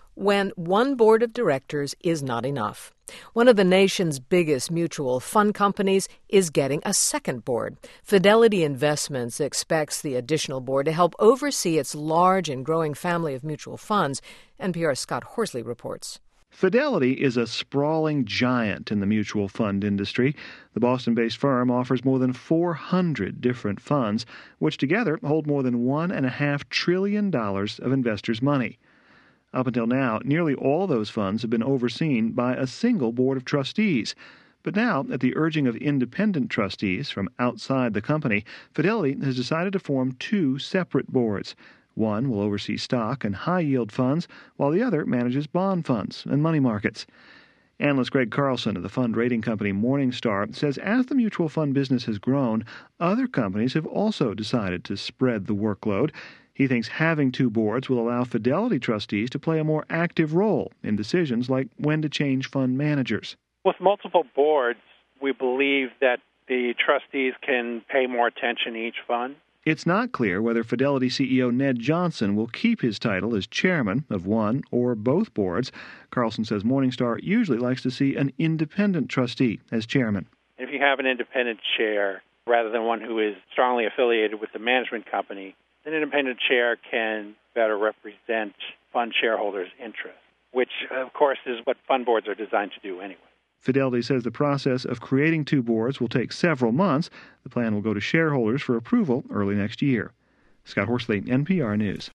when one board of directors is not enough. One of the nation's biggest mutual fund companies is getting a second board. Fidelity Investments expects the additional board to help oversee its large and growing family of mutual funds. NPR's Scott Horsley reports. Fidelity is a sprawling giant in the mutual fund industry. The Boston-based firm offers more than 400 different funds, which together hold more than $1.5 trillion of investors' money. Up until now, nearly all those funds have been overseen by a single board of trustees. But now, at the urging of independent trustees from outside the company, Fidelity has decided to form two separate boards. One will oversee stock and high-yield funds, while the other manages bond funds and money markets. Analyst Greg Carlson of the fund rating company Morningstar says as the mutual fund business has grown, other companies have also decided to spread the workload. He thinks having two boards will allow Fidelity trustees to play a more active role in decisions like when to change fund managers. With multiple boards, we believe that the trustees can pay more attention to each fund. It's not clear whether Fidelity CEO Ned Johnson will keep his title as chairman of one or both boards. Carlson says Morningstar usually likes to see an independent trustee as chairman. If you have an independent chair, rather than one who is strongly affiliated with the management company, an independent chair can better represent fund shareholders' interests, which, of course, is what fund boards are designed to do anyway. Fidelity says the process of creating two boards will take several months. The plan will go to shareholders for approval early next year. Scott Horsley, NPR News.